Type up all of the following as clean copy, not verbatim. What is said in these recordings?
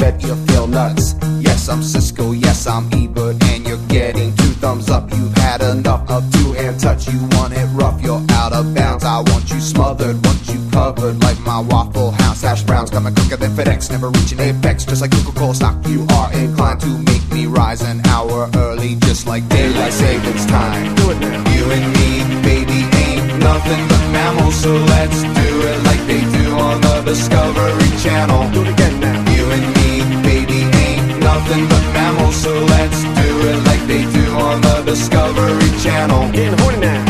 bet you feel nuts. Yes, I'm Cisco, yes, I'm Ebert, and you're getting 2 thumbs up. You've had enough of 2-hand touch. You want it rough, you're out of bounds. I want you smothered, want you covered like my Waffle House hash browns. Coming quicker than FedEx, never reaching apex. Just like Coca-Cola stock, you are inclined to make me rise an hour early, just like daylight savings time. Do it now. You and me, baby, ain't nothing but mammals, so let's do it like they do on the Discovery Channel. Do it again now. You and me, baby, ain't nothing but mammals, so let's do it like they do on the Discovery Channel. Getting horny now.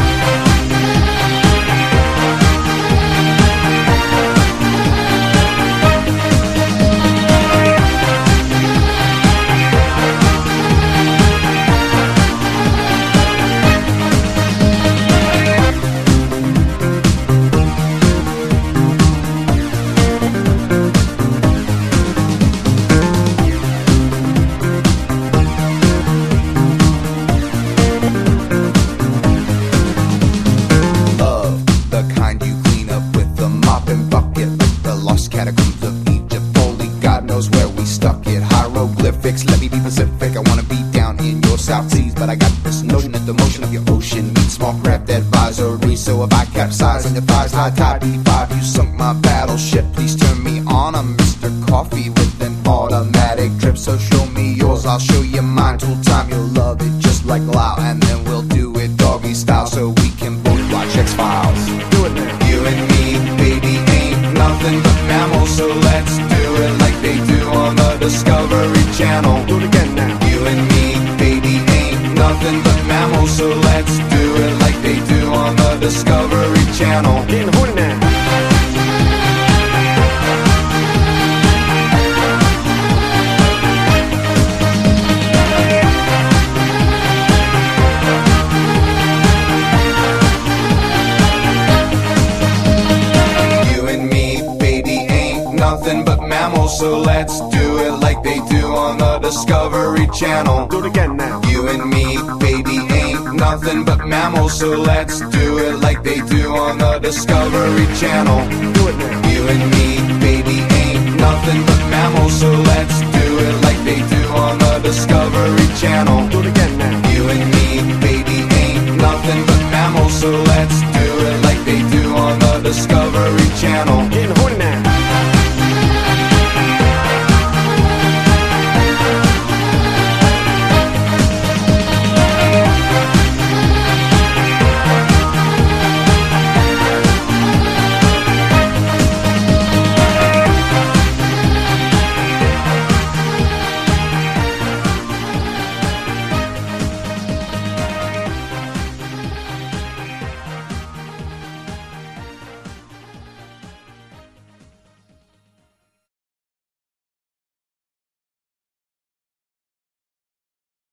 Catacombs of Egypt, only God knows where we stuck it. Hieroglyphics, let me be Pacific. I wanna be down in your South Seas, but I got this notion that the motion of your ocean meets small craft advisory. So if I capsize on your thighs, high tide B5, you sunk my battleship. Please turn me on. I'm Mr. Coffee with an automatic drip. So show me yours, I'll show you mine. Tool time, you'll love it just like Lao, and then we'll do it doggy style so we can both watch X-Files. Do it now. You and me, baby, ain't nothing but mammals, so let's do it like they do on the Discovery Channel. Do it again now. You and me, baby, ain't nothing but mammals, so let's do it like they do on the Discovery Channel. Getting horny now. Nothing but mammals, so let's do it like they do on the Discovery Channel. Do it again now. You and me, baby, ain't nothing but mammals, so let's do it like they do on the Discovery Channel. Do it now. You and me, baby, ain't nothing but mammals, so let's do it like they do on the Discovery